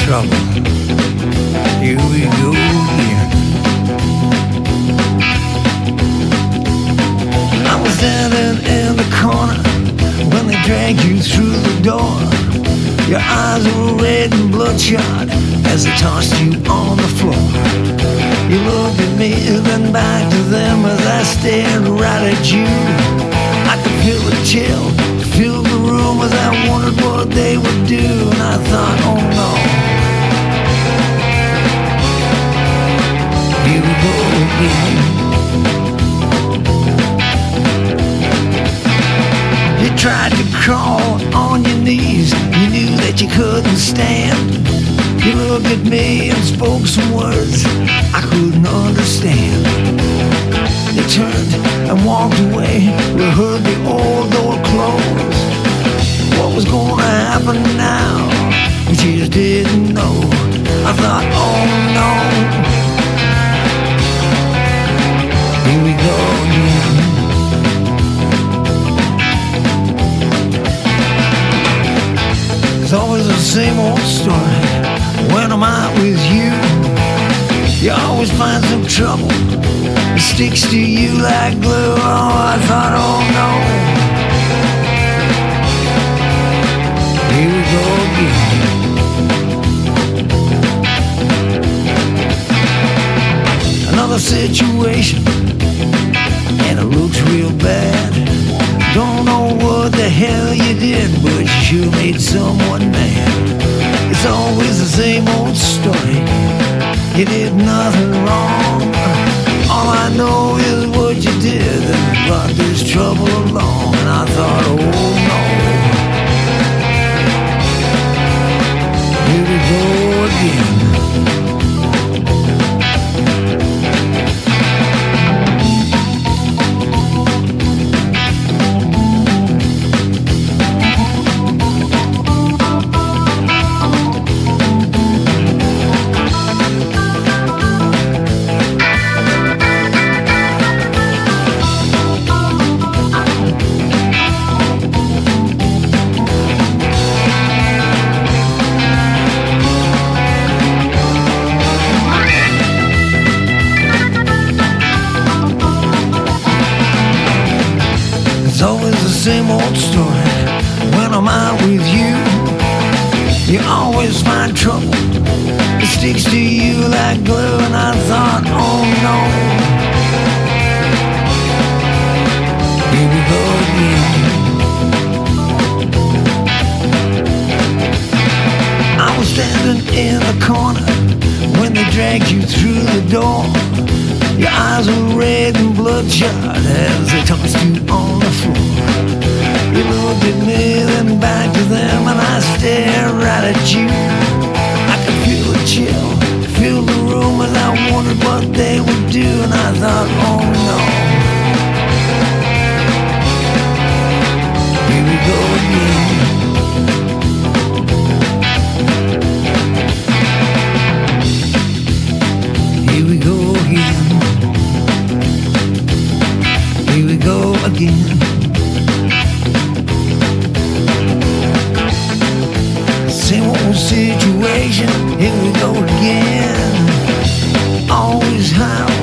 trouble. Here we go again. I was standing in the corner when they dragged you through the door. Your eyes were red and bloodshot as they tossed you on the floor. You looked at me, then back to them as I stared right at you. I could feel the chill, feel the room as I wondered what they would do. And I thought, oh no, here we go again. You tried to crawl on your knees, you knew that you couldn't stand. You looked at me and spoke some words I couldn't understand. You turned and walked away, we heard the old door close. What was gonna happen now? We just didn't know. I thought, oh no, here we go again. It's always the same old story when I'm out with you. You always find some trouble, it sticks to you like glue. Oh, I thought, oh no, here we go again. Another situation, and it looks real bad. Don't know what the hell you did, but you sure made someone mad. It's always the same old story, you did nothing wrong. All I know is what you did that brought this trouble along. And I thought, oh no, here we go again. It's always the same old story when I'm out with you. You always find trouble, it sticks to you like glue. And I thought, oh no, here we go again. I was standing in the corner when they dragged you through the door. Your eyes were red and bloodshot as they tossed you on the floor. You looked at me, then back to them, and I stared right at you. I could feel a chill, feel the room as I wondered what they would do. And I thought, oh no, here we go again. Here we go again. Here we go again. Same old situation, here we go again. Always high